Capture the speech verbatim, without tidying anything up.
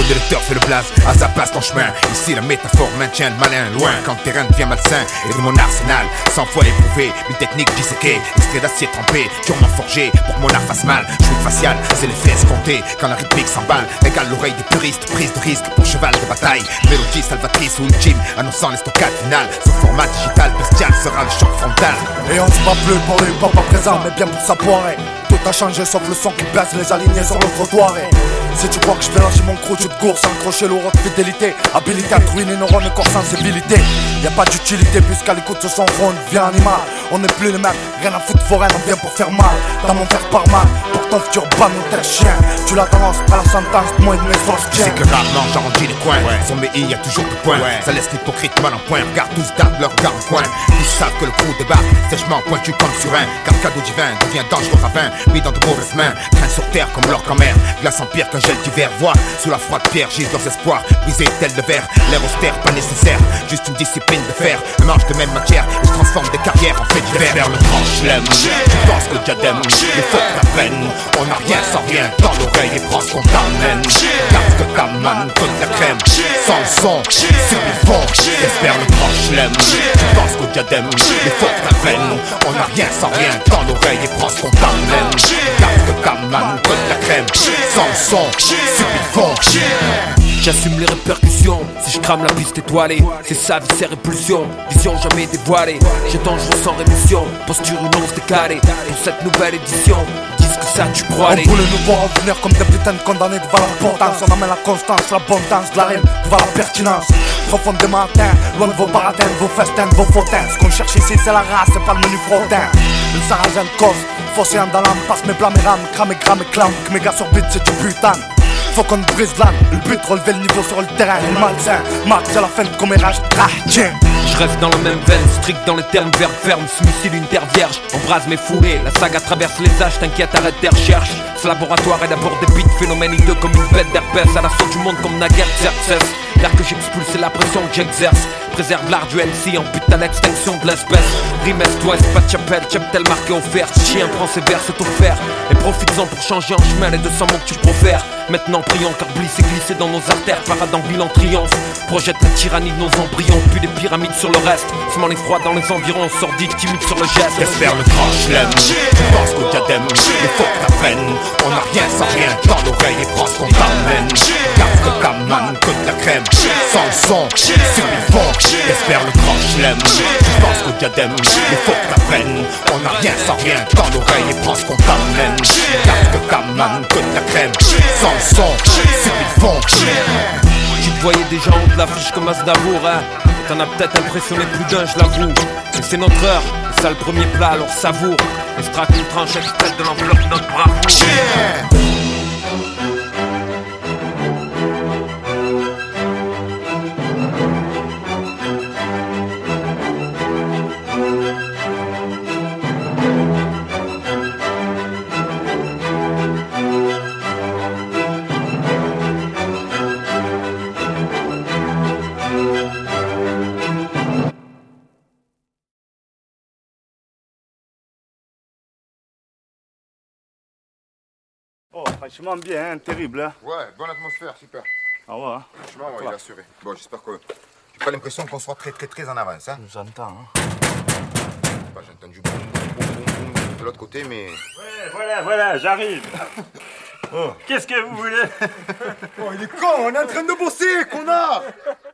connais le turf et le blaze, à sa place ton chemin. Ici la métaphore maintient le malin loin quand le terrain devient malsain. Et de mon arsenal, cent fois éprouvé, une technique disséquée, extrait d'acier trempé, durement forgé pour que mon art fasse mal. Jouer facial, c'est l'effet escompté quand la rythmique s'emballe. Égale l'oreille des puristes, prise de risque pour cheval de bataille. Mélodie salvatrice ou ultime, annonçant l'estocade finale. Ce format digital bestial sera le choc frontal. Et on se bat plus pour le papa présent, mais bien pour sa poirée. Tout a changé sauf le son qui baisse les alignés sur le trottoir. Et si tu crois que je vais lâcher mon crew, tu te gourses, un crochet lourd de fidélité, habilité à ruiner nos neurones et corps sensibilité. Y'a pas d'utilité puisqu'à l'écoute ce son rond devient animal. On n'est plus les mêmes, rien à foutre foraine, on vient pour faire mal. Dans mon faire par mal, pour ton futur ban ou tel chien. Tu la tendance, pas la sentence, moi et de mes forces. Tu sais que rarement j'arrondis les coins, ouais. Sur mes i y'a toujours des points, ouais. Ça laisse l'hypocrite mal en point, regarde tous dardent leur regard en coin. Tous savent que le crew débarque, sèchement pointu comme sur un. Car cadeau divin devient dangereux ravin, mis dans de mauvaises mains. Traîne sur terre comme l'orque en mer, glace en pire qu'un gel d'hiver. Vois, sous la froide pierre gisent leurs espoirs, brisés tel le verre. L'air austère, pas nécessaire, juste une discipline de fer. Un manche de même matière, et je transforme des carrières en fait divers. Vers le grand chelem, tu penses que le diadème, il faut que t'apprennes. On n'a rien sans rien dans l'oreille et prends ce qu'on t'amène. Garde que ta manne donne la crème, sans le son, sur le fond. Espère le grand chelem, tu penses qu'au diadème, il faut que t'apprennes. On n'a rien sans rien dans l'oreille et prends ce qu'on t'amène. Garde que ta manne donne la crème, sans le son, sur le fond. J'assume les répercussions, si je crame la piste étoilée. C'est sa vie, ses répulsions, vision jamais dévoilée. J'ai dangereux sans rémission, posture une once décalée. Pour cette nouvelle édition, dis que ça tu crois aller. On voulait nous voir revenir comme des putains de condamnés devant l'importance. On amène la constance, l'abondance, de la rime devant la pertinence. Profondément atteint, loin de vos baratins, vos festins, vos fautins. Ce qu'on cherche ici c'est la race, c'est pas le menu frottin. Le sarrasin de cause, fossé en dalam, passe mes blâmes et rames, crame et crame et clam. Que mes gars sur beat c'est du putain. Faut qu'on brise l'âme, le but relever le niveau sur le terrain. Le malsain, marque à la fin de commérage, tiens. Je reste dans la même veine, strict dans les termes verts fermes. Sous-missile, une terre vierge, embrase mes foulées. La saga traverse les âges, t'inquiète, arrête tes recherches. Ce laboratoire est d'abord des beats, phénomène hideux comme une bête d'herpès. À l'assaut du monde comme naguère, Xerxes. L'air que j'expulse, c'est la pression que j'exerce. Préserve l'art du M C en but à l'extinction de l'espèce. Rimes est-ouest, pas de chapelle, cheptel marqué offert. Chien prend ses vers, c'est offert. Et profites-en pour changer en chemin les deux cents mots que tu profères. Maintenant prions car blisse est glissé dans nos artères. Parade en bilan triomphe. Projette la tyrannie de nos embryons, puis des pyramides sur le reste. Semant l'effroi dans les environs, sordide, timide sur le geste. Espère le grand chelem, tu penses qu'au diadème, il faut que t'apprennes. On n'a rien sans rien dans l'oreille et prends ce qu'on t'amène. Garde que ta manne, que de la crème, sans le son, sur le fond. Espère le grand chelem, tu penses qu'au diadème, il faut que t'apprennes. On n'a rien sans rien dans l'oreille et prends ce qu'on t'amène. Garde que ta manne, que de la crème, sans le son, sur le fond. Tu te voyais déjà en haut de l'affiche comme Aznavour, hein. T'en as peut-être impressionné plus d'un, je l'avoue. Et c'est notre heure, et ça le premier plat, alors savoure. Extraque une tranche extraite de l'enveloppe de notre bravoure. Oh, franchement bien, hein, terrible. Hein. Ouais, bonne atmosphère, super. Ah ouais. Hein. Franchement, ouais, il a assuré. Bon, j'espère que j'ai pas l'impression qu'on soit très très très en avance. Hein. J'entends. Hein. Bah, j'ai entendu boum boum boum boum de l'autre côté, mais. Ouais, voilà, voilà, j'arrive. Oh. Qu'est-ce que vous voulez? Oh, il est con, on est en train de bosser, connard.